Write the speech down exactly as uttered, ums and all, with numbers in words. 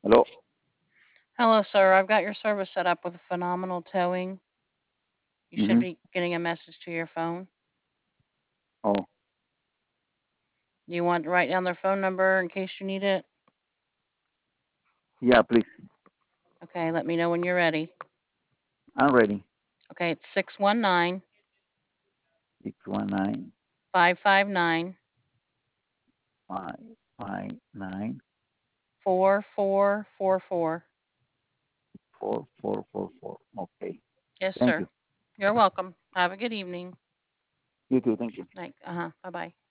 Hello. Hello, sir. I've got your service set up with Phenomenal Towing. You should Mm-hmm. be getting a message to your phone. Oh, Do you want to write down their phone number in case you need it? yeah, please. Okay, let me know when you're ready. I'm ready. Okay, it's six one nine, Six one nine five five nine, five five nine four four four four. four four four four. Okay. Yes, Thank sir. you. You're welcome. Have a good evening. You too. Thank you. Like, uh huh. Bye bye.